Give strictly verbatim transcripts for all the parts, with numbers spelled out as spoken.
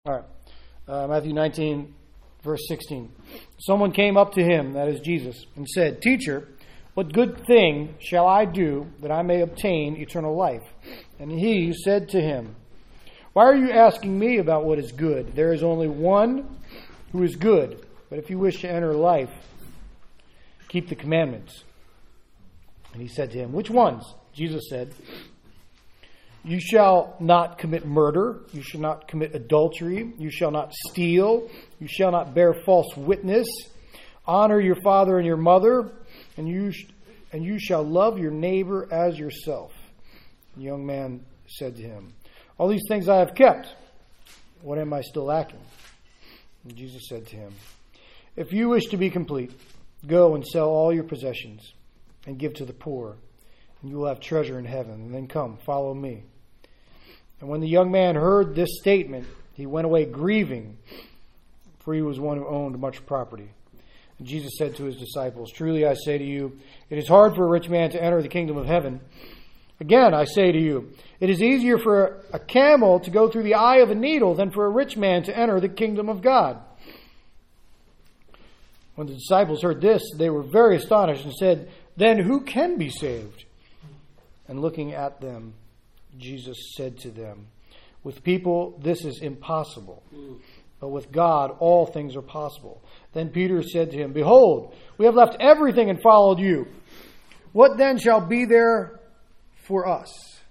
All right. Uh, Matthew nineteen, verse sixteen. Someone came up to him, that is Jesus, and said, "Teacher, what good thing shall I do that I may obtain eternal life?" And he said to him, "Why are you asking me about what is good? There is only one who is good. But if you wish to enter life, keep the commandments." And he said to him, "Which ones?" Jesus said, "You shall not commit murder. You shall not commit adultery. You shall not steal. You shall not bear false witness. Honor your father and your mother. And you sh- and you shall love your neighbor as yourself." The young man said to him, "All these things I have kept. What am I still lacking?" And Jesus said to him, "If you wish to be complete, go and sell all your possessions and give to the poor, and you will have treasure in heaven. And then come, follow me." And when the young man heard this statement, he went away grieving, for he was one who owned much property. And Jesus said to his disciples, "Truly I say to you, it is hard for a rich man to enter the kingdom of heaven. Again, I say to you, it is easier for a camel to go through the eye of a needle than for a rich man to enter the kingdom of God." When the disciples heard this, they were very astonished and said, "Then who can be saved?" And looking at them, Jesus said to them, "With people this is impossible, but with God all things are possible." Then Peter said to him, "Behold, we have left everything and followed you. What then shall be there for us?"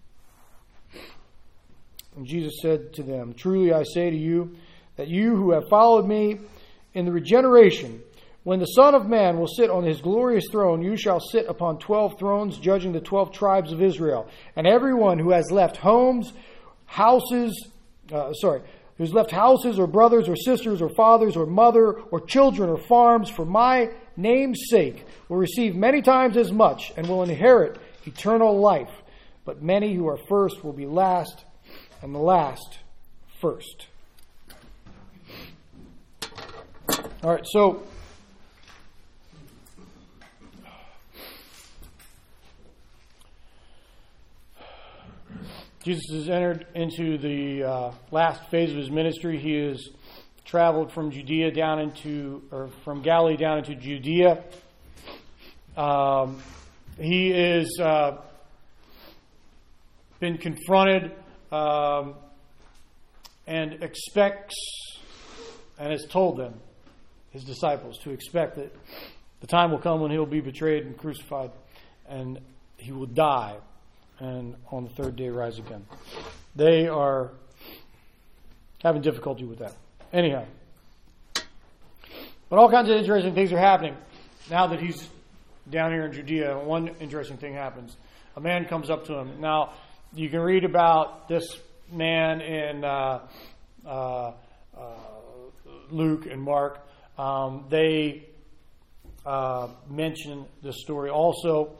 And Jesus said to them, "Truly I say to you, that you who have followed me in the regeneration, when the Son of Man will sit on his glorious throne, you shall sit upon twelve thrones, judging the twelve tribes of Israel. And everyone who has left homes, houses, uh, sorry, who's left houses or brothers or sisters or fathers or mother or children or farms for my name's sake will receive many times as much and will inherit eternal life. But many who are first will be last, and the last first." All right, so Jesus has entered into the uh, last phase of his ministry. He has traveled from Judea down into, or from Galilee down into Judea. Um, he is uh, been confronted um, and expects, and has told them, his disciples, to expect that the time will come when he'll be betrayed and crucified, and he will die, and on the third day rise again. They are having difficulty with that. Anyhow, but all kinds of interesting things are happening now that he's down here in Judea. One interesting thing happens. A man comes up to him. Now, you can read about this man in uh, uh, uh, Luke and Mark. Um, they uh, mention this story. Also,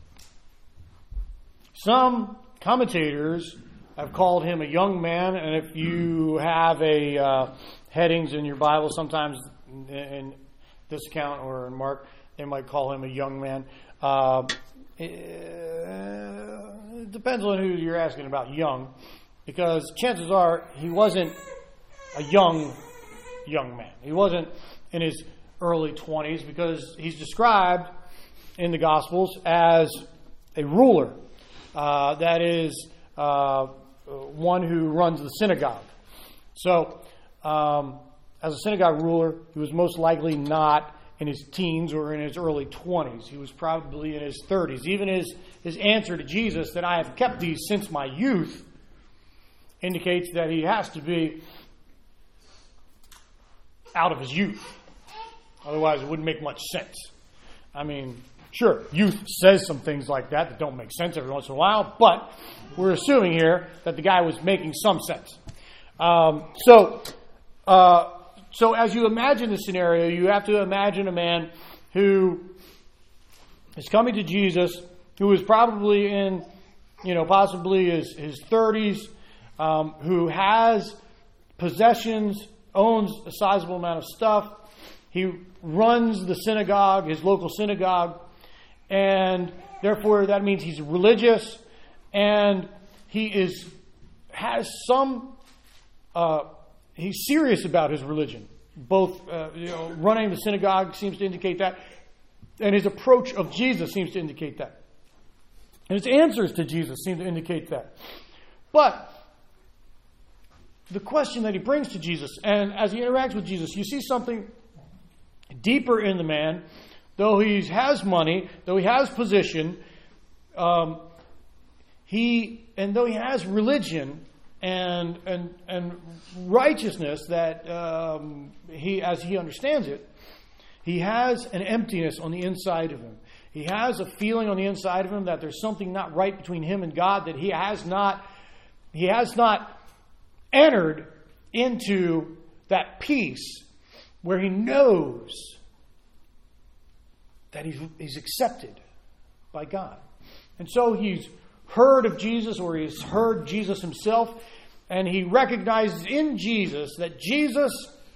some commentators have called him a young man, and if you have a uh, headings in your Bible, sometimes in, in this account or in Mark, they might call him a young man. Uh, it depends on who you're asking about young, because chances are he wasn't a young young man. He wasn't in his early twenties, because he's described in the Gospels as a ruler. Uh, that is uh, one who runs the synagogue. So, um, as a synagogue ruler, he was most likely not in his teens or in his early twenties. He was probably in his thirties. Even his, his answer to Jesus, that "I have kept these since my youth," indicates that he has to be out of his youth. Otherwise, it wouldn't make much sense. I mean, sure, youth says some things like that that don't make sense every once in a while, but we're assuming here that the guy was making some sense. Um, so, uh, so as you imagine the scenario, you have to imagine a man who is coming to Jesus, who is probably in, you know, possibly his, his thirties, um, who has possessions, owns a sizable amount of stuff. He runs the synagogue, his local synagogue, and therefore that means he's religious, and he is has some uh, he's serious about his religion. Both, uh, you know, running the synagogue seems to indicate that, and his approach of Jesus seems to indicate that. And his answers to Jesus seem to indicate that. But the question that he brings to Jesus, and as he interacts with Jesus, you see something deeper in the man. Though he has money, though he has position, um, he and though he has religion and and and righteousness that um, he, as he understands it, he has an emptiness on the inside of him. He has a feeling on the inside of him that there's something not right between him and God, that he has not he has not entered into that peace where he knows that he's, he's accepted by God. And so he's heard of Jesus, or he's heard Jesus himself, and he recognizes in Jesus that Jesus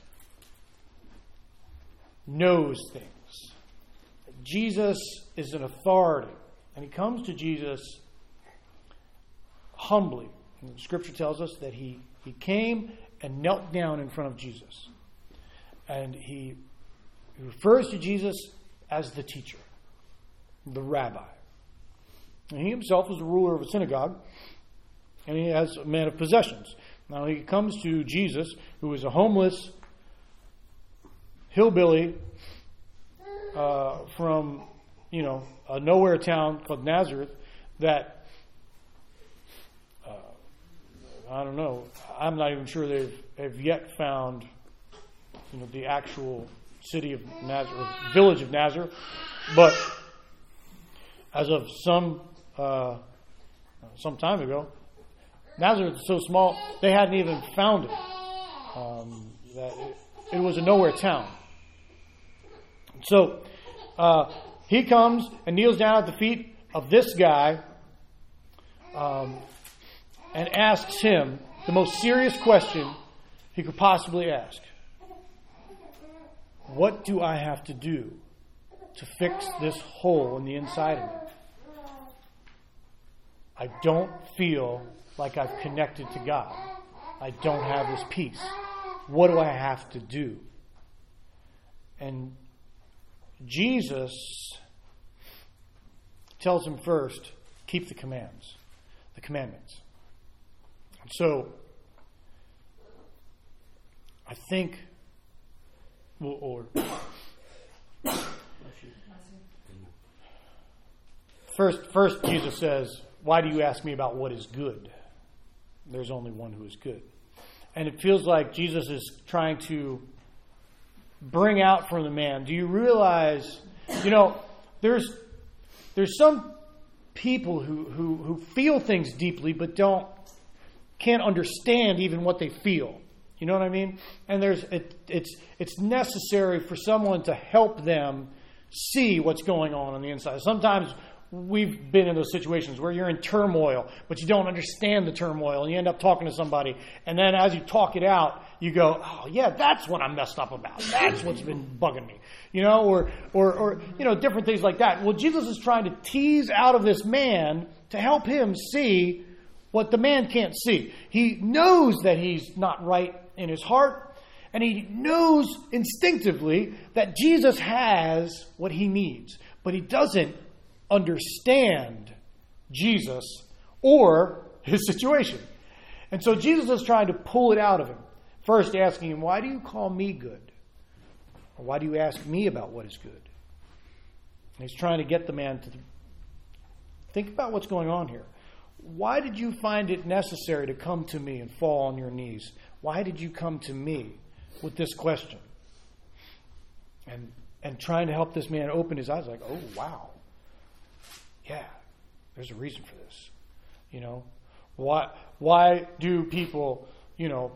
knows things. That Jesus is an authority. And he comes to Jesus humbly. And the Scripture tells us that he, he came and knelt down in front of Jesus. And he, he refers to Jesus as the teacher, the rabbi. And he himself was the ruler of a synagogue, and he has a man of possessions. Now he comes to Jesus, who is a homeless hillbilly uh, from, you know, a nowhere town called Nazareth that, uh, I don't know, I'm not even sure they've, they've yet found, you know, the actual city of Nazareth, village of Nazareth, but as of some uh, some time ago, Nazareth is so small they hadn't even found it. Um, that it, it was a nowhere town. So uh, he comes and kneels down at the feet of this guy um, and asks him the most serious question he could possibly ask. What do I have to do to fix this hole in the inside of me? I don't feel like I've connected to God. I don't have this peace. What do I have to do? And Jesus tells him first, keep the commands, the commandments. So, I think Or, first, first, Jesus says, why do you ask me about what is good? There's only one who is good. And it feels like Jesus is trying to bring out from the man, do you realize, you know, there's there's some people who, who, who feel things deeply but don't can't understand even what they feel. You know what I mean? And there's it, it's it's necessary for someone to help them see what's going on on the inside. Sometimes we've been in those situations where you're in turmoil, but you don't understand the turmoil, and you end up talking to somebody, and then as you talk it out, you go, "Oh yeah, that's what I'm messed up about. That's what's been bugging me." You know, or or or you know, different things like that. Well, Jesus is trying to tease out of this man to help him see what the man can't see. He knows that he's not right in his heart, and he knows instinctively that Jesus has what he needs, but he doesn't understand Jesus or his situation. And so Jesus is trying to pull it out of him. First asking him, why do you call me good? Or why do you ask me about what is good? And he's trying to get the man to think about what's going on here. Why did you find it necessary to come to me and fall on your knees? Why did you come to me with this question? And and trying to help this man open his eyes, like, oh, wow. Yeah, there's a reason for this. You know, why why do people, you know,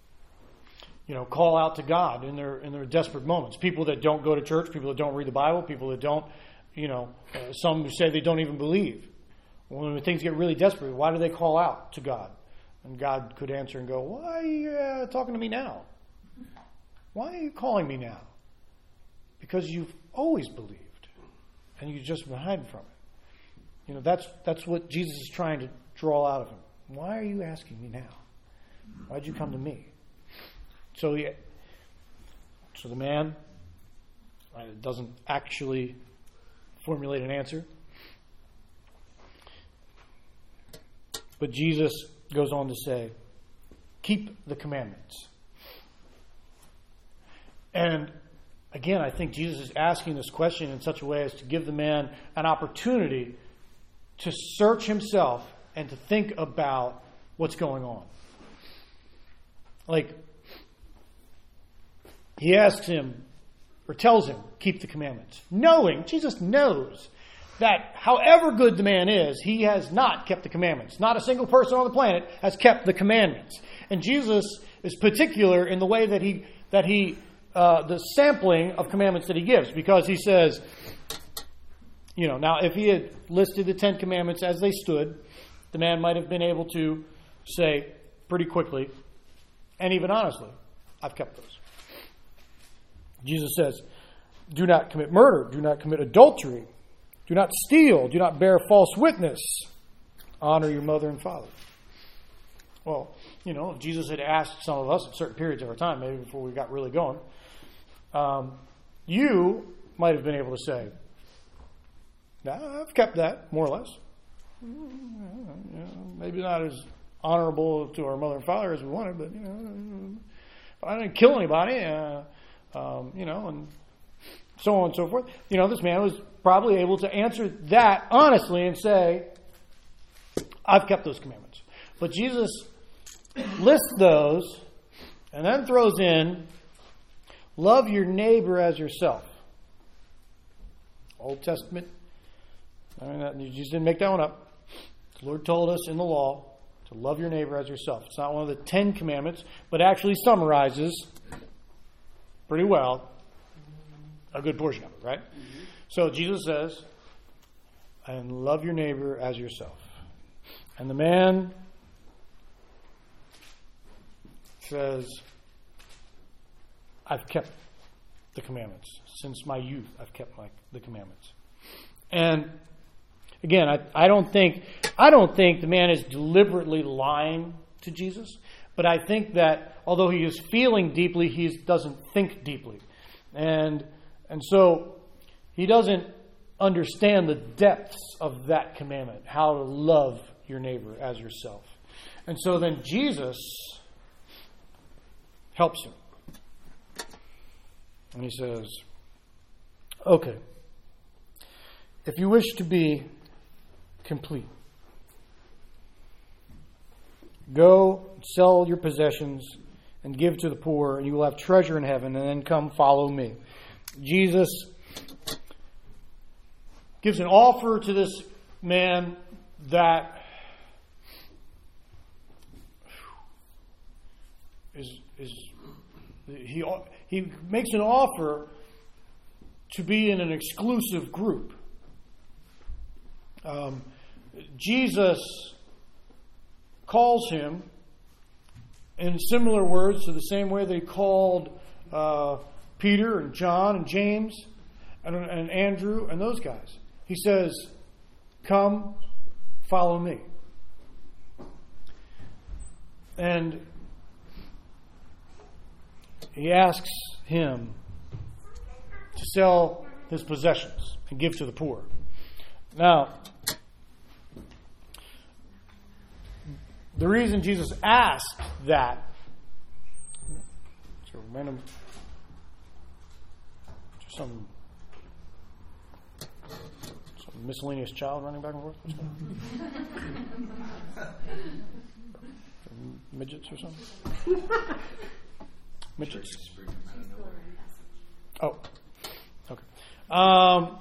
you know, call out to God in their in their desperate moments? People that don't go to church, people that don't read the Bible, people that don't, you know, uh, some who say they don't even believe. When things get really desperate, why do they call out to God? And God could answer and go, why are you uh, talking to me now? Why are you calling me now? Because you've always believed, and you just been hiding from it. You know, that's that's what Jesus is trying to draw out of him. Why are you asking me now? Why'd you come to me? So, he, so the man uh, doesn't actually formulate an answer. But Jesus goes on to say, keep the commandments. And again, I think Jesus is asking this question in such a way as to give the man an opportunity to search himself and to think about what's going on. Like, he asks him, or tells him, keep the commandments. Knowing, Jesus knows that however good the man is, he has not kept the commandments. Not a single person on the planet has kept the commandments. And Jesus is particular in the way that he, that he, uh, the sampling of commandments that he gives, because he says, you know, now if he had listed the Ten Commandments as they stood, the man might have been able to say pretty quickly, and even honestly, I've kept those. Jesus says, do not commit murder, do not commit adultery, do not steal, do not bear false witness, honor your mother and father. Well, you know, if Jesus had asked some of us at certain periods of our time, maybe before we got really going, um, you might have been able to say, nah, I've kept that, more or less. You know, maybe not as honorable to our mother and father as we wanted, but, you know, I didn't kill anybody, uh, um, you know, and so on and so forth. You know, this man was probably able to answer that honestly and say, I've kept those commandments. But Jesus lists those and then throws in, love your neighbor as yourself. Old Testament. I mean, that, you just didn't make that one up. The Lord told us in the law to love your neighbor as yourself. It's not one of the Ten Commandments, but actually summarizes pretty well a good portion of it, right? Mm-hmm. So Jesus says, and love your neighbor as yourself. And the man says, I've kept the commandments. Since my youth, I've kept my, the commandments. And again, I, I don't think I don't think the man is deliberately lying to Jesus, but I think that although he is feeling deeply, he doesn't think deeply. And and so he doesn't understand the depths of that commandment, how to love your neighbor as yourself. And so then Jesus helps him. And he says, okay, if you wish to be complete, go sell your possessions and give to the poor, and you will have treasure in heaven, and then come follow me. Jesus gives an offer to this man that is is he he makes an offer to be in an exclusive group. Um, Jesus calls him in similar words to the same way they called uh, Peter and John and James and, and Andrew and those guys. He says, come, follow me. And he asks him to sell his possessions and give to the poor. Now, the reason Jesus asked that, it's a random, some, some miscellaneous child running back and forth. What's going on? Midgets or something? Midgets. Oh, okay. Um,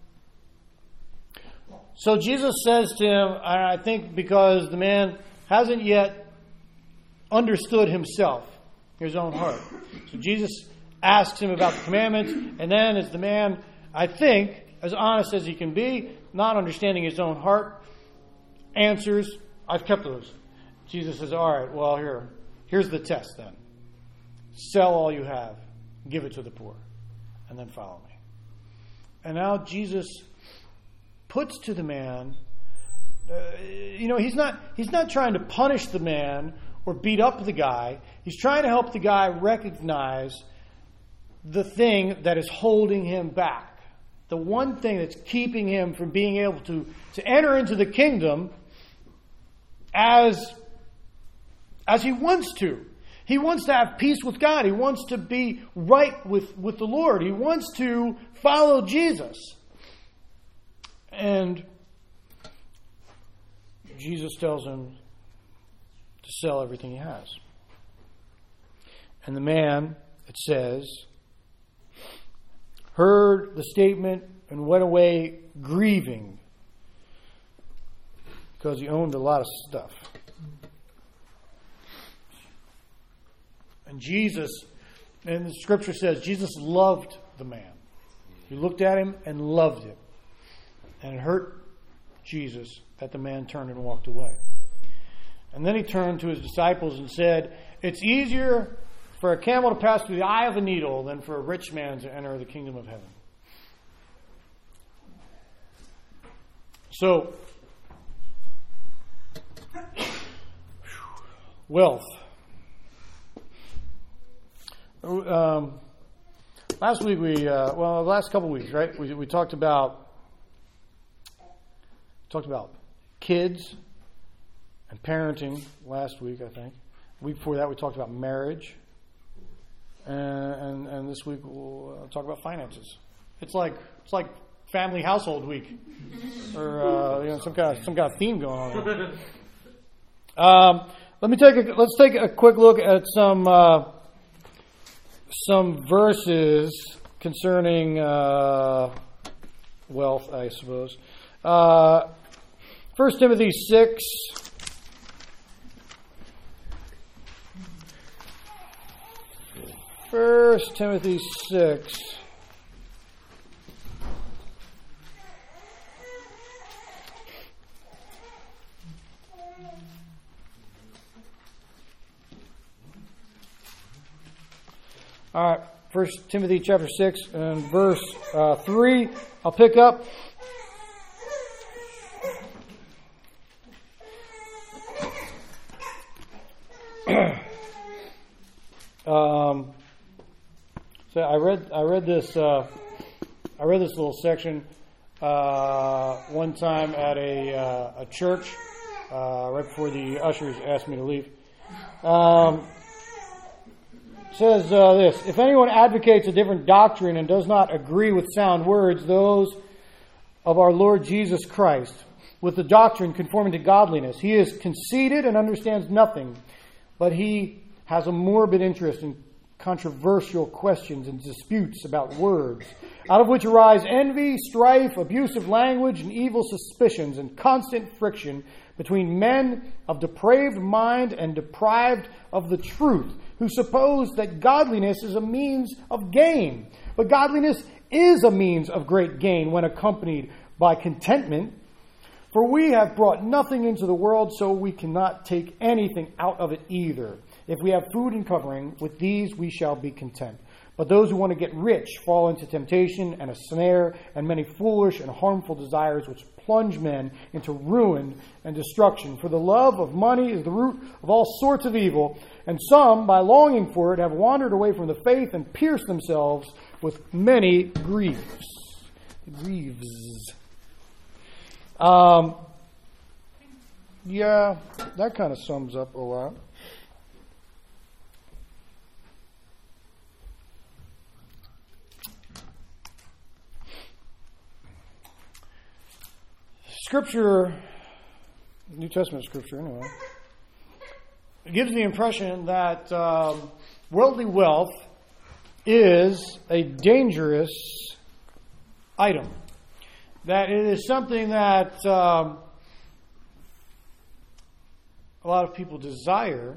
so Jesus says to him, I think because the man hasn't yet understood himself, his own heart. So Jesus asks him about the commandments, and then as the man, I think, as honest as he can be, not understanding his own heart, answers, I've kept those. Jesus says, all right, well, here, here's the test then. Sell all you have, give it to the poor, and then follow me. And now Jesus puts to the man, uh, you know, he's not he's not trying to punish the man or beat up the guy. He's trying to help the guy recognize the thing that is holding him back. The one thing that's keeping him from being able to, to enter into the kingdom as, as he wants to. He wants to have peace with God. He wants to be right with, with the Lord. He wants to follow Jesus. And Jesus tells him to sell everything he has. And the man, it says, heard the statement and went away grieving because he owned a lot of stuff. And Jesus, and the scripture says, Jesus loved the man. He looked at him and loved him. And it hurt Jesus that the man turned and walked away. And then he turned to his disciples and said, it's easier for a camel to pass through the eye of a needle than for a rich man to enter the kingdom of heaven. So, wealth. Um, last week we, uh, well, the last couple of weeks, right? We, we talked about talked about kids and parenting last week, I think. The week before that, we talked about marriage, and and, and this week we'll uh, talk about finances. It's like it's like family household week, or uh, you know, some kind of some kind of theme going on here. Um, let me take a let's take a quick look at some. Uh, Some verses concerning uh, wealth, I suppose. Uh, First Timothy six. First Timothy six. All right, First Timothy chapter six and verse uh, three. I'll pick up. um, so I read I read this uh, I read this little section uh, one time at a uh, a church uh, right before the ushers asked me to leave. Um, says uh, this, if anyone advocates a different doctrine and does not agree with sound words, those of our Lord Jesus Christ, with the doctrine conforming to godliness, he is conceited and understands nothing, but he has a morbid interest in controversial questions and disputes about words, out of which arise envy, strife, abusive language, and evil suspicions, and constant friction between men of depraved mind and deprived of the truth, who suppose that godliness is a means of gain. But godliness is a means of great gain when accompanied by contentment. For we have brought nothing into the world, so we cannot take anything out of it either. If we have food and covering, with these we shall be content. But those who want to get rich fall into temptation and a snare and many foolish and harmful desires which plunge men into ruin and destruction. For the love of money is the root of all sorts of evil, and some, by longing for it, have wandered away from the faith and pierced themselves with many griefs. Griefs. Um, yeah, that kind of sums up a lot. Scripture, New Testament scripture anyway, it gives the impression that um, worldly wealth is a dangerous item. That it is something that um, a lot of people desire,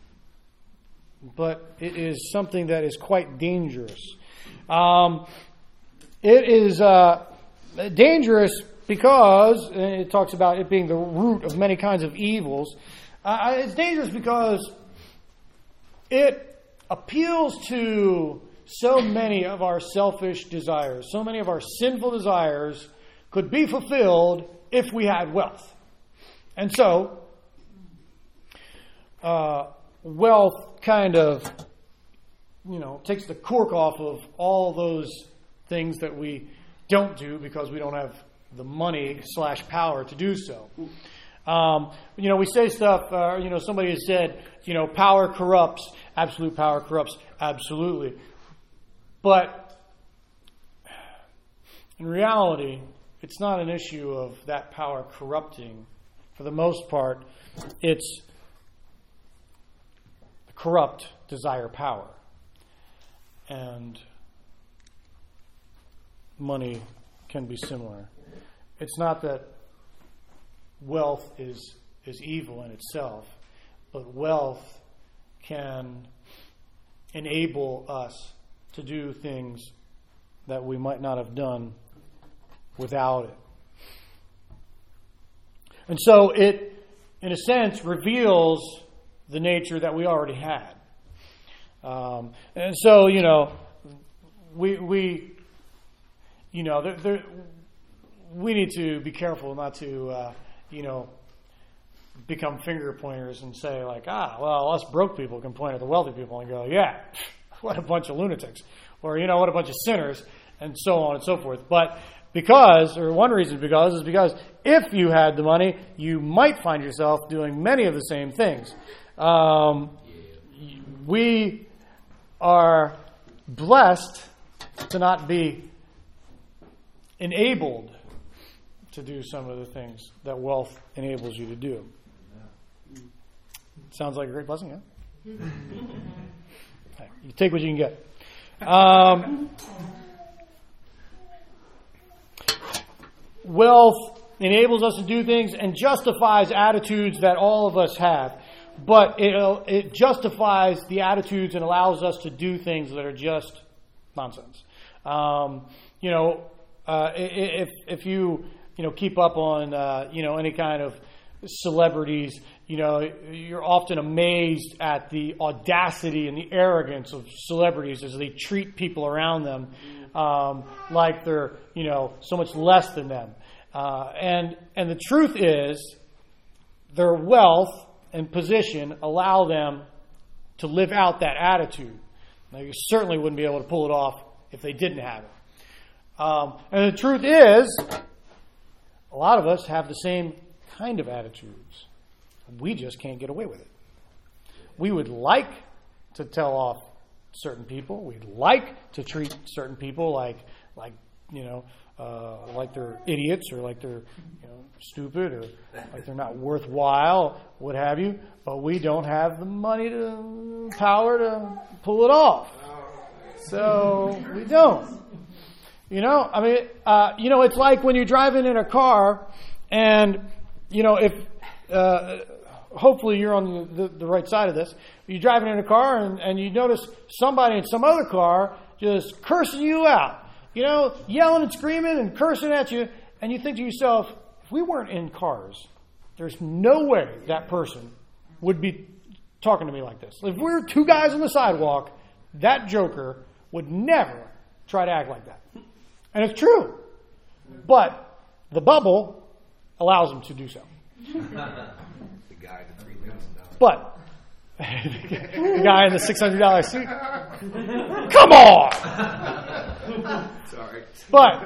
but it is something that is quite dangerous. Um, it is uh, dangerous because, and it talks about it being the root of many kinds of evils. Uh, it's dangerous because it appeals to so many of our selfish desires. So many of our sinful desires could be fulfilled if we had wealth. And so, uh, wealth kind of, you know, takes the cork off of all those things that we don't do because we don't have the money slash power to do so. Um, you know, we say stuff, uh, you know, somebody has said, you know, power corrupts, absolute power corrupts, absolutely. But in reality, it's not an issue of that power corrupting. For the most part, it's the corrupt desire power. And money can be similar. It's not that wealth is is evil in itself, but wealth can enable us to do things that we might not have done without it. And so it, in a sense, reveals the nature that we already had. Um, and so, you know, we we you know there, there, we need to be careful not to uh, you know become finger pointers and say like, ah, well, us broke people can point at the wealthy people and go, yeah, what a bunch of lunatics, or you know, what a bunch of sinners, and so on and so forth. But because, or one reason because, is because if you had the money, you might find yourself doing many of the same things. Um, we are blessed to not be enabled to do some of the things that wealth enables you to do. Sounds like a great blessing, yeah? Okay, you take what you can get. Um, wealth enables us to do things and justifies attitudes that all of us have. But it, it justifies the attitudes and allows us to do things that are just nonsense. Um, you know, uh, if if you you know keep up on uh, you know any kind of celebrities, you know, you're often amazed at the audacity and the arrogance of celebrities as they treat people around them um, like they're you know so much less than them. Uh, and and the truth is, their wealth and position allow them to live out that attitude. Now, you certainly wouldn't be able to pull it off if they didn't have it. Um, and the truth is, a lot of us have the same kind of attitudes. We just can't get away with it. We would like to tell off certain people. We'd like to treat certain people like, like you know, uh, like they're idiots or like they're you know, stupid or like they're not worthwhile, what have you. But we don't have the money to power to pull it off. So we don't. You know, I mean, uh, you know, it's like when you're driving in a car and, you know, if, uh, hopefully you're on the, the, the right side of this. You're driving in a car and, and you notice somebody in some other car just cursing you out. You know, yelling and screaming and cursing at you. And you think to yourself, if we weren't in cars, there's no way that person would be talking to me like this. If we were two guys on the sidewalk, that joker would never try to act like that. And it's true. But the bubble allows him to do so. The guy in the three thousand dollars. But the guy in the six hundred dollars suit. Come on! Sorry. But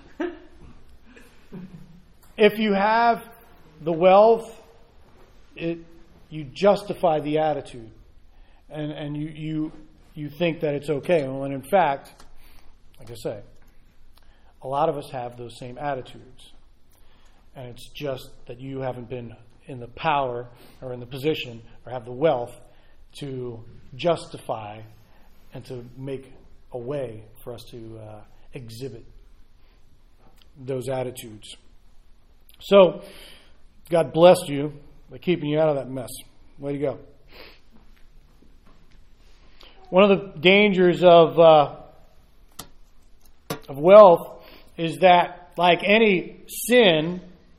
if you have the wealth, it you justify the attitude. And and you you, you think that it's okay. When in fact, like I say, a lot of us have those same attitudes. And it's just that you haven't been in the power or in the position or have the wealth to justify and to make a way for us to uh, exhibit those attitudes. So, God blessed you by keeping you out of that mess. Way to go. One of the dangers of uh, of wealth is that, like any sin,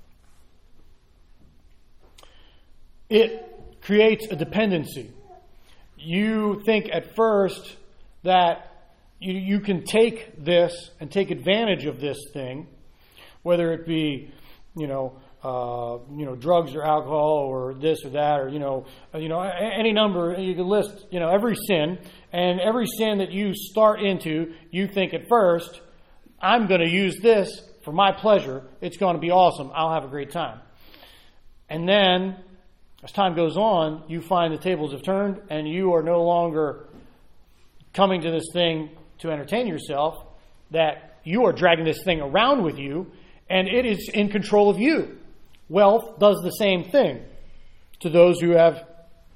it creates a dependency. You think at first that you, you can take this and take advantage of this thing, whether it be, you know, uh, you know, drugs or alcohol or this or that or, you know, you know, any number. You can list, you know, every sin. And every sin that you start into, you think at first, I'm going to use this for my pleasure. It's going to be awesome. I'll have a great time. And then, as time goes on, you find the tables have turned and you are no longer coming to this thing to entertain yourself, that you are dragging this thing around with you and it is in control of you. Wealth does the same thing to those who have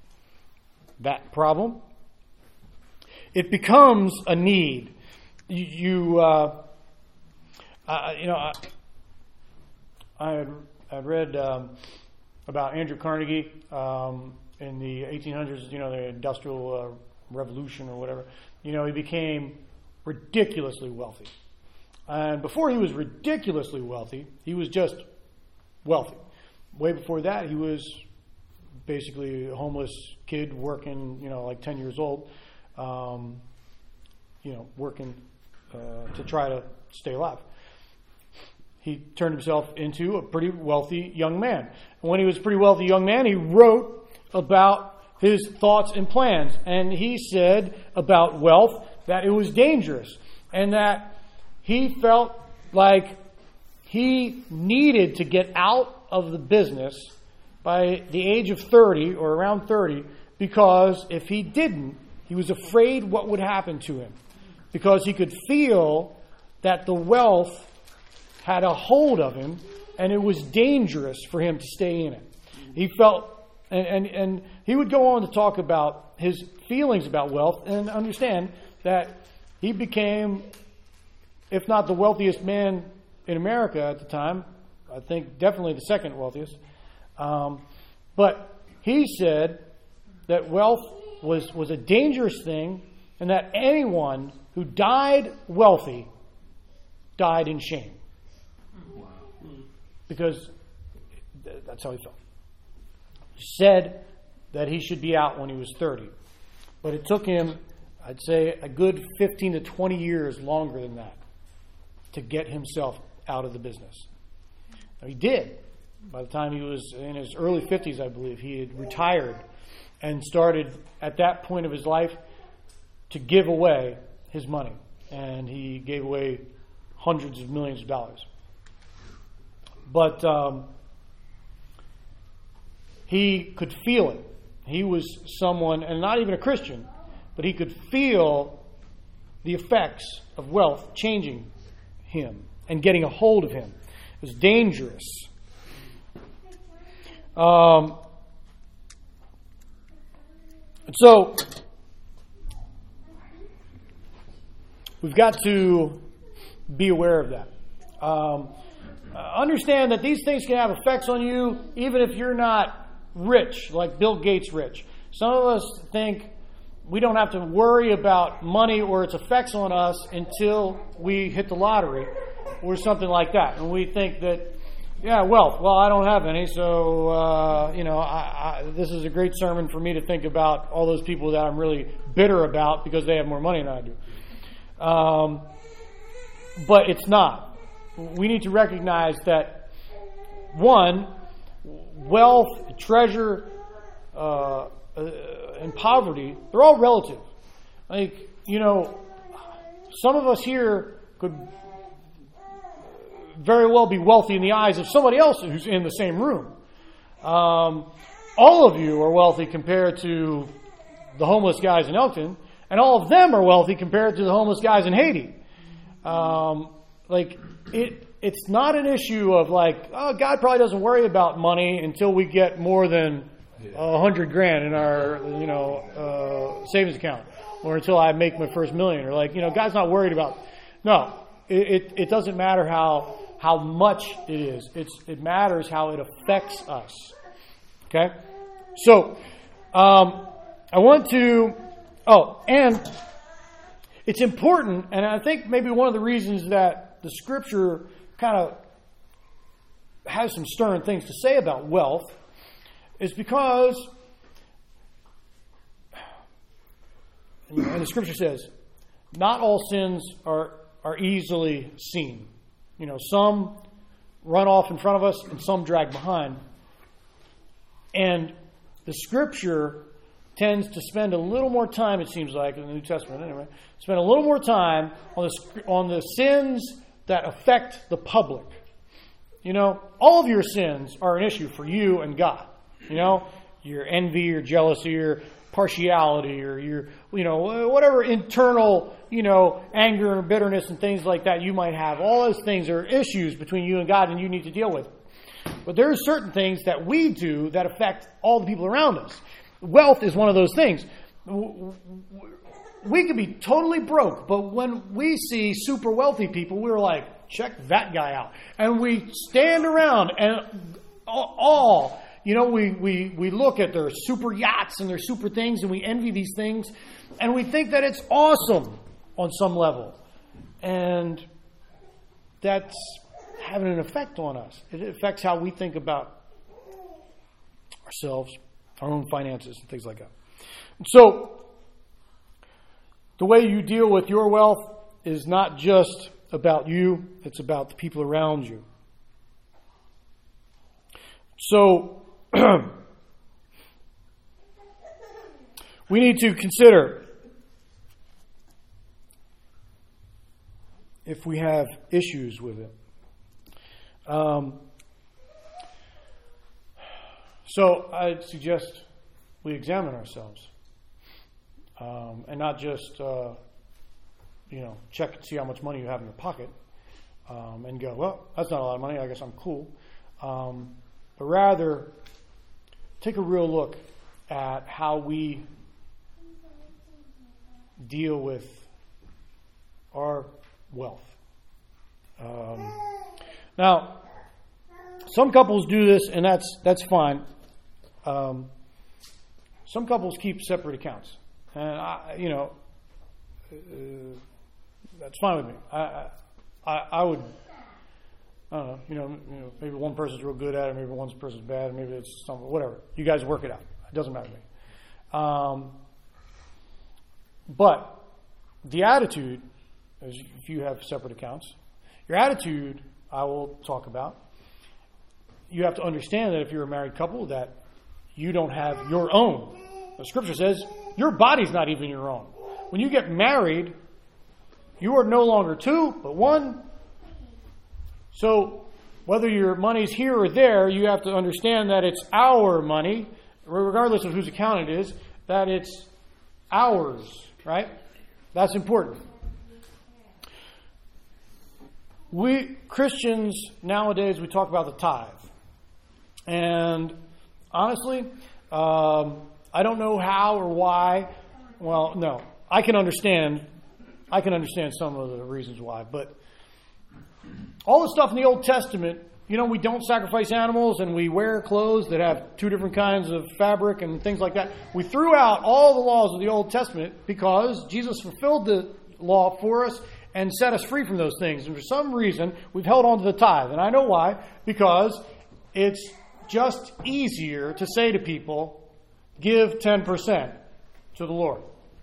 that problem. It becomes a need. You, you, uh, uh, you know, I, I had I read um, about Andrew Carnegie um, in the eighteen hundreds. You know, the Industrial uh, Revolution or whatever. You know, he became ridiculously wealthy, and before he was ridiculously wealthy, he was just wealthy. Way before that, he was basically a homeless kid working. You know, like ten years old. Um, you know, working uh, to try to stay alive. He turned himself into a pretty wealthy young man. And when he was a pretty wealthy young man, he wrote about his thoughts and plans. And he said about wealth that it was dangerous and that he felt like he needed to get out of the business by the age of thirty or around thirty, because if he didn't, he was afraid what would happen to him, because he could feel that the wealth had a hold of him and it was dangerous for him to stay in it. He felt, and, and, and he would go on to talk about his feelings about wealth and understand that he became, if not the wealthiest man in America at the time, I think definitely the second wealthiest. Um, but he said that wealth was, was a dangerous thing, and that anyone who died wealthy died in shame. Wow. Because that's how he felt. He said that he should be out when he was thirty. But it took him, I'd say, a good fifteen to twenty years longer than that to get himself out of the business. Now, he did. By the time he was in his early fifties, I believe, he had retired and started at that point of his life to give away his money. And he gave away hundreds of millions of dollars. But um, he could feel it. He was someone, and not even a Christian, but he could feel the effects of wealth changing him and getting a hold of him. It was dangerous. Um, and so, we've got to be aware of that. Um, understand that these things can have effects on you even if you're not rich, like Bill Gates rich. Some of us think we don't have to worry about money or its effects on us until we hit the lottery or something like that. And we think that, yeah, wealth, well, I don't have any, so, uh, you know, I, I, this is a great sermon for me to think about all those people that I'm really bitter about because they have more money than I do. Um, but it's not. We need to recognize that, one, wealth, treasure, uh, uh, and poverty, they're all relative. Like, you know, some of us here could very well be wealthy in the eyes of somebody else who's in the same room. Um, all of you are wealthy compared to the homeless guys in Elkton, and all of them are wealthy compared to the homeless guys in Haiti. Um, like, it, it's not an issue of like, oh, God probably doesn't worry about money until we get more than a hundred grand in our, you know, uh, savings account, or until I make my first million, or like, you know, God's not worried about. No, it, it, it doesn't matter how how much it is. It's it matters how it affects us. Okay, so um, I want to. Oh, and it's important, and I think maybe one of the reasons that the Scripture kind of has some stern things to say about wealth is because, and the Scripture says, not all sins are are easily seen. You know, some run off in front of us and some drag behind. And the Scripture tends to spend a little more time, it seems like, in the New Testament anyway, spend a little more time on the, on the sins that affect the public. You know, all of your sins are an issue for you and God. You know, your envy, your jealousy, your partiality, or your, you know, whatever internal, you know, anger and bitterness and things like that you might have. All those things are issues between you and God and you need to deal with. But there are certain things that we do that affect all the people around us. Wealth is one of those things. We could be totally broke, but when we see super wealthy people, we're like, check that guy out. And we stand around and all, you know, we, we, we look at their super yachts and their super things and we envy these things and we think that it's awesome on some level. And that's having an effect on us. It affects how we think about ourselves, our own finances, and things like that. So, the way you deal with your wealth is not just about you, it's about the people around you. So, we need to consider if we have issues with it. Um, so, I'd suggest we examine ourselves. Um, and not just, uh, you know, check and see how much money you have in your pocket um, and go, well, that's not a lot of money, I guess I'm cool. Um, but rather, take a real look at how we deal with our wealth. Um, now, some couples do this, and that's that's fine. Um, some couples keep separate accounts. And, I, you know, uh, that's fine with me. I, I, I would, I don't know, you know, you know, maybe one person's real good at it, maybe one person's bad, maybe it's something, whatever. You guys work it out. It doesn't matter to me. Um, but the attitude, if you have separate accounts, your attitude, I will talk about. You have to understand that if you're a married couple, that you don't have your own. The Scripture says, your body's not even your own. When you get married, you are no longer two, but one. So whether your money's here or there, you have to understand that it's our money, regardless of whose account it is, that it's ours, right? That's important. We, Christians, nowadays, we talk about the tithe. And honestly, um, I don't know how or why. Well, no, I can understand. I can understand some of the reasons why. But all the stuff in the Old Testament, you know, we don't sacrifice animals and we wear clothes that have two different kinds of fabric and things like that. We threw out all the laws of the Old Testament because Jesus fulfilled the law for us and set us free from those things. And for some reason, we've held on to the tithe. And I know why. Because it's just easier to say to people, give ten percent to the Lord.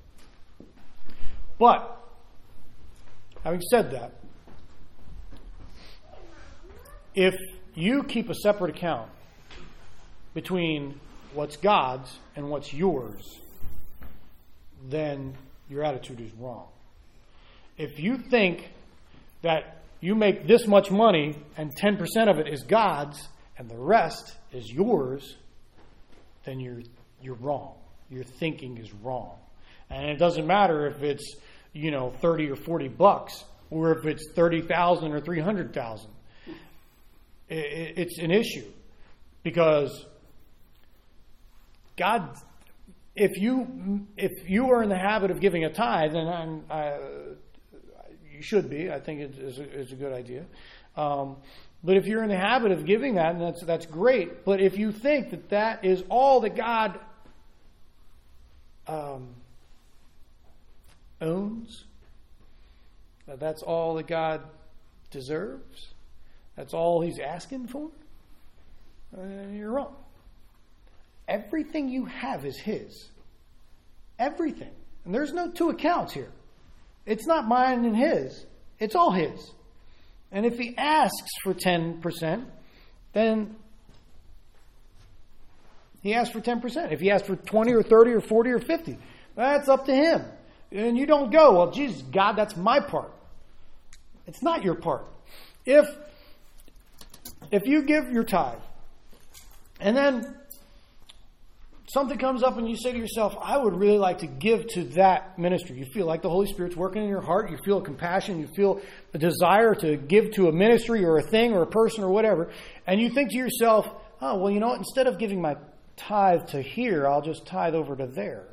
But, having said that, if you keep a separate account between what's God's and what's yours, then your attitude is wrong. If you think that you make this much money and ten percent of it is God's and the rest is yours, then you're You're wrong. Your thinking is wrong. And it doesn't matter if it's, you know, thirty or forty bucks or if it's thirty thousand or three hundred thousand. It's an issue because God, if you if you are in the habit of giving a tithe, then I'm, I, you should be. I think it is a, it's a good idea. Um, But if you're in the habit of giving that, that's that's great. But if you think that that is all that God um, owns, that that's all that God deserves, that's all He's asking for, uh, you're wrong. Everything you have is His. Everything. And there's no two accounts here. It's not mine and His. It's all His. And if he asks for ten percent, then he asks for ten percent. If he asks for twenty or thirty or forty or fifty, that's up to him. And you don't go, well, Jesus, God, that's my part. It's not your part. If, if you give your tithe, and then something comes up and you say to yourself, I would really like to give to that ministry. You feel like the Holy Spirit's working in your heart. You feel a compassion. You feel a desire to give to a ministry or a thing or a person or whatever. And you think to yourself, oh, well, you know what? Instead of giving my tithe to here, I'll just tithe over to there.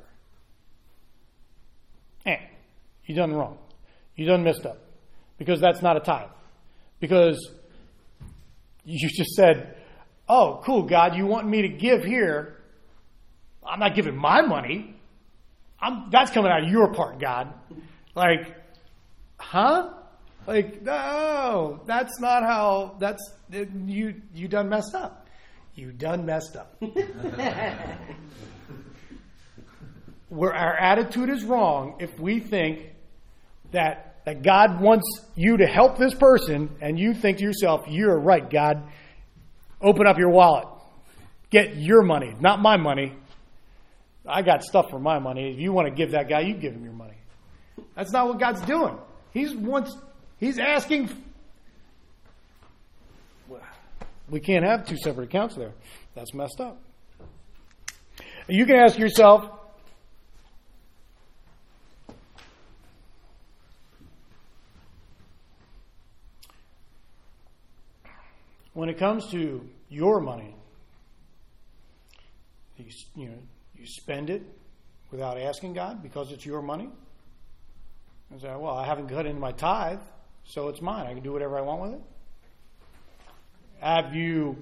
Eh, you done wrong. You done messed up. Because that's not a tithe. Because you just said, oh, cool, God, you want me to give here. I'm not giving my money. I'm, that's coming out of your part, God. Like, huh? Like, no, that's not how, that's, you, you done messed up. You done messed up. Where our attitude is wrong if we think that, that God wants you to help this person and you think to yourself, you're right, God. Open up your wallet. Get your money, not my money. I got stuff for my money. If you want to give that guy, you give him your money. That's not what God's doing. He's wants, he's asking. We can't have two separate accounts there. That's messed up. You can ask yourself, when it comes to your money, you, you know, you spend it without asking God because it's your money. And say, well, I haven't cut into my tithe, so it's mine. I can do whatever I want with it. Have you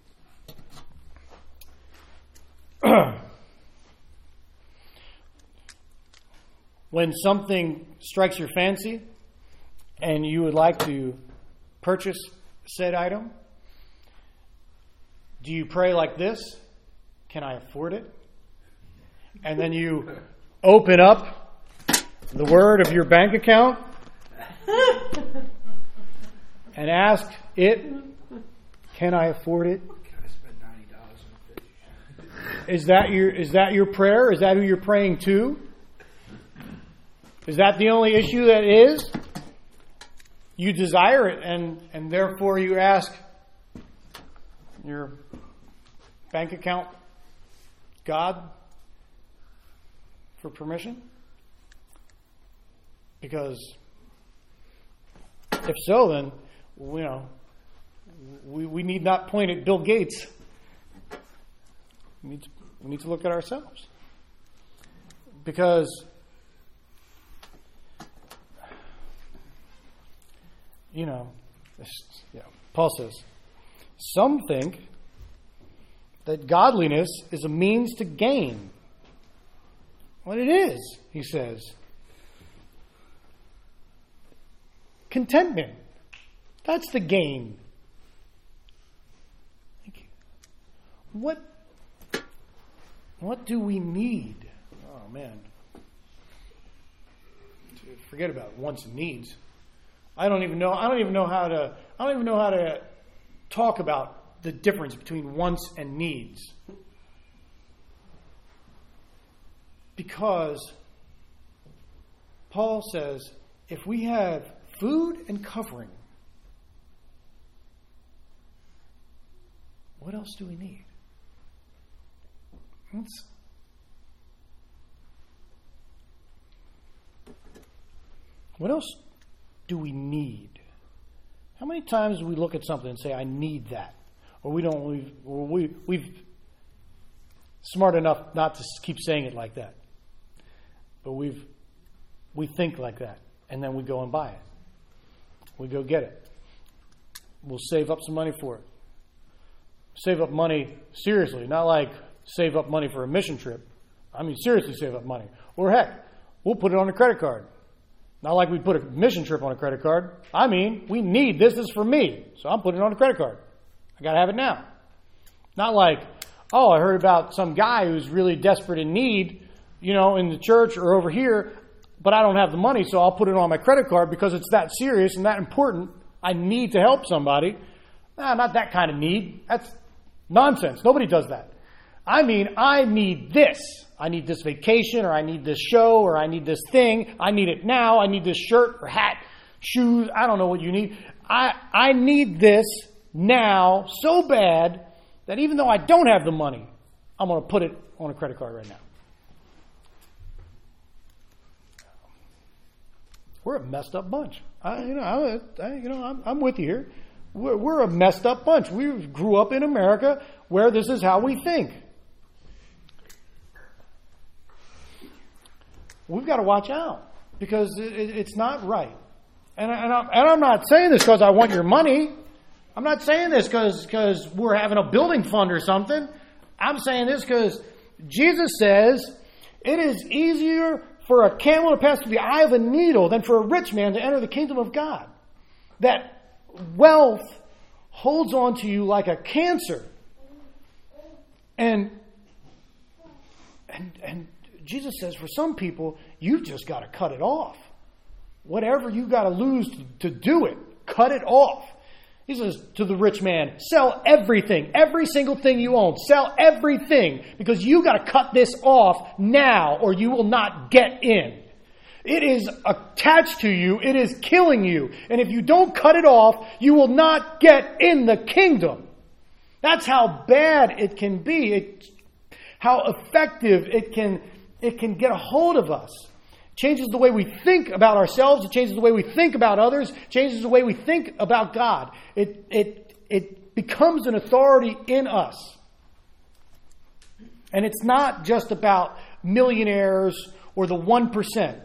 when something strikes your fancy and you would like to purchase said item, do you pray like this? Can I afford it? And then you open up the word of your bank account and ask it, can I afford it? Can I spend ninety dollars on a fish? Is that your is that your prayer? Is that who you're praying to? Is that the only issue that is? You desire it and, and therefore you ask your bank account God for permission? Because if so, then, you know, we, we need not point at Bill Gates. We need to, we need to look at ourselves. Because, you know, this, yeah, Paul says, some think that godliness is a means to gain. Well, it is, he says. Contentment. That's the gain. What, what do we need? Oh, man. Forget about wants and needs. I don't even know, I don't even know how to, I don't even know how to talk about the difference between wants and needs. Because Paul says, if we have food and covering, what else do we need? Let's, what else do we need? How many times do we look at something and say, I need that? Or we don't, we've, or we, we've smart enough not to keep saying it like that. But we've, we think like that. And then we go and buy it. We go get it. We'll save up some money for it. Save up money seriously, not like save up money for a mission trip. I mean, seriously save up money. Or heck, we'll put it on a credit card. Not like we put a mission trip on a credit card. I mean, we need this. This is for me. So I'm putting it on a credit card. I got to have it now. Not like, oh, I heard about some guy who's really desperate in need, you know, in the church or over here, but I don't have the money, so I'll put it on my credit card because it's that serious and that important. I need to help somebody. Nah, not that kind of need. That's nonsense. Nobody does that. I mean, I need this. I need this vacation, or I need this show, or I need this thing. I need it now. I need this shirt or hat, shoes. I don't know what you need. I, I need this now so bad that even though I don't have the money, I'm going to put it on a credit card right now. We're a messed up bunch. I, you know, I, I, you know, I'm, I'm with you here. We're, we're a messed up bunch. We grew up in America where this is how we think. We've got to watch out because it, it, it's not right. And, and, I'm, and I'm not saying this because I want your money. I'm not saying this because because we're having a building fund or something. I'm saying this because Jesus says it is easier for a camel to pass through the eye of a needle than for a rich man to enter the kingdom of God. That wealth holds on to you like a cancer. And, and, and Jesus says for some people, you've just got to cut it off. Whatever you got to lose to, to do it, cut it off. He says to the rich man, sell everything, every single thing you own. Sell everything because you got to cut this off now or you will not get in. It is attached to you. It is killing you. And if you don't cut it off, you will not get in the kingdom. That's how bad it can be. It, how effective it can, it can get a hold of us. It changes the way we think about ourselves. It changes the way we think about others. It changes the way we think about God. It, it, it becomes an authority in us. And it's not just about millionaires or the one percent.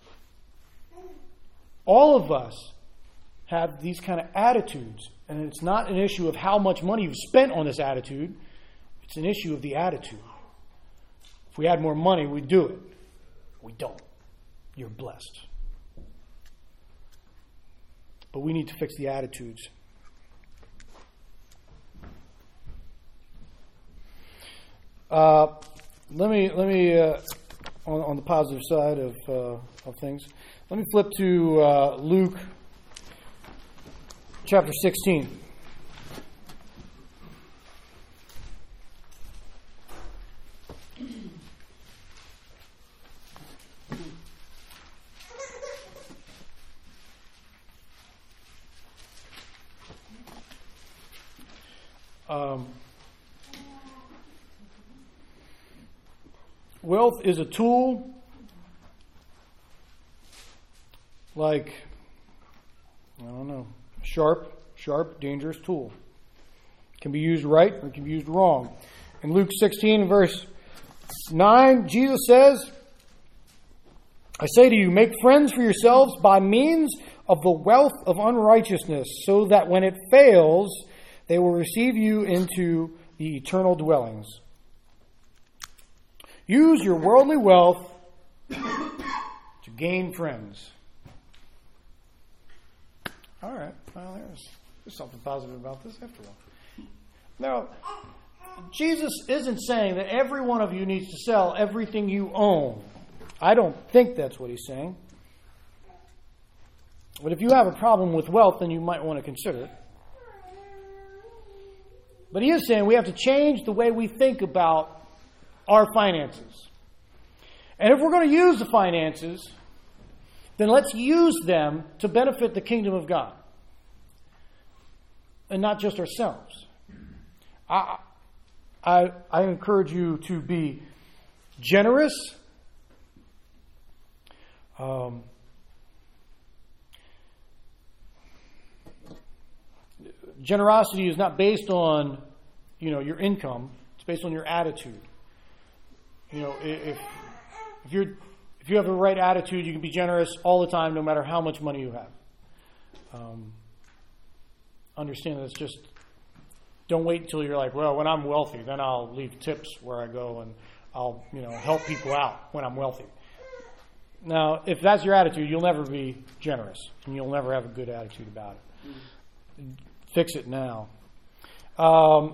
All of us have these kind of attitudes. And it's not an issue of how much money you've spent on this attitude. It's an issue of the attitude. If we had more money, we'd do it. We don't. You're blessed. But we need to fix the attitudes. Uh, let me let me uh, on, on the positive side of uh, of things. Let me flip to uh, Luke chapter sixteen. Um, wealth is a tool like, I don't know, sharp, sharp, dangerous tool. It can be used right or it can be used wrong. In Luke sixteen, verse nine, Jesus says, I say to you, make friends for yourselves by means of the wealth of unrighteousness, so that when it fails, they will receive you into the eternal dwellings. Use your worldly wealth to gain friends. All right. Well, there's, there's something positive about this after all. Now, Jesus isn't saying that every one of you needs to sell everything you own. I don't think that's what he's saying. But if you have a problem with wealth, then you might want to consider it. But he is saying we have to change the way we think about our finances. And if we're going to use the finances, then let's use them to benefit the kingdom of God. And not just ourselves. I, I, I encourage you to be generous. Um, generosity is not based on, you know, your income. It's based on your attitude. You know, if if you're if you have the right attitude, you can be generous all the time, no matter how much money you have. Um, understand that it's just, don't wait until you're like, well, when I'm wealthy, then I'll leave tips where I go and I'll, you know, help people out when I'm wealthy. Now, if that's your attitude, you'll never be generous, and you'll never have a good attitude about it. Mm-hmm. Fix it now. Um,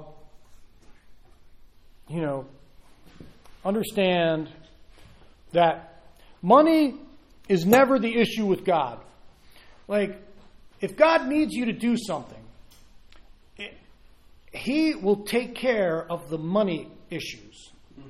you know, understand that money is never the issue with God. Like, if God needs you to do something, it, He will take care of the money issues.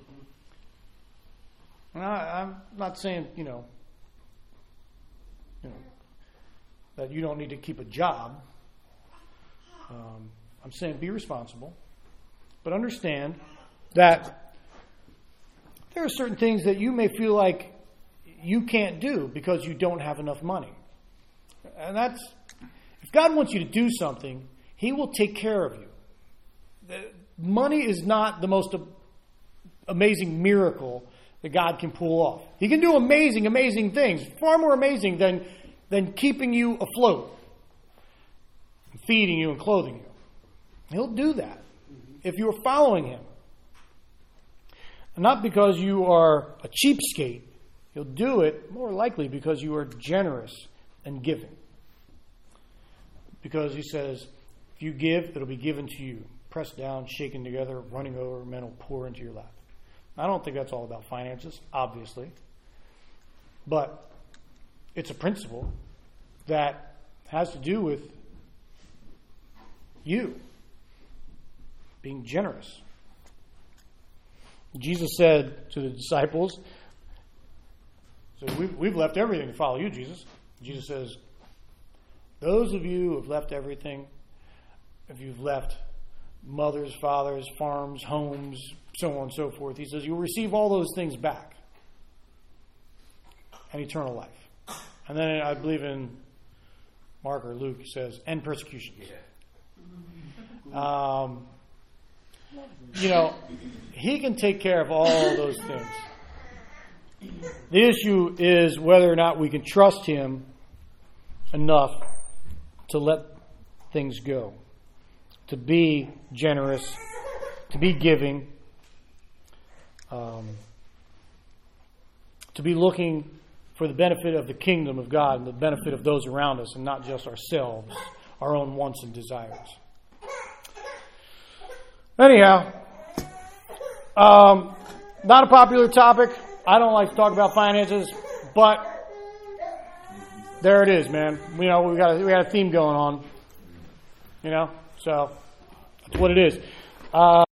And I, I'm not saying, you know, you know, that you don't need to keep a job. Um, I'm saying be responsible. But understand that there are certain things that you may feel like you can't do because you don't have enough money. And that's, if God wants you to do something, He will take care of you. The, money is not the most amazing miracle that God can pull off. He can do amazing, amazing things, far more amazing than, than keeping you afloat, feeding you and clothing you. He'll do that if you are following Him. Not because you are a cheapskate. He'll do it more likely because you are generous and giving. Because He says, if you give, it'll be given to you. Pressed down, shaken together, running over, men will pour into your lap. I don't think that's all about finances, obviously. But it's a principle that has to do with you being generous. Jesus said to the disciples, so we've, we've left everything to follow you, Jesus. Jesus says, those of you who have left everything, if you've left mothers, fathers, farms, homes, so on and so forth, He says, you'll receive all those things back and eternal life. And then I believe in Mark or Luke, He says, and persecutions. Um, you know, He can take care of all those things. The issue is whether or not we can trust Him enough to let things go, to be generous, to be giving, um, to be looking for the benefit of the kingdom of God and the benefit of those around us and not just ourselves, our own wants and desires. Anyhow, um, not a popular topic. I don't like to talk about finances, but there it is, man. You know, we got a, we got a theme going on. You know, so that's what it is. Uh,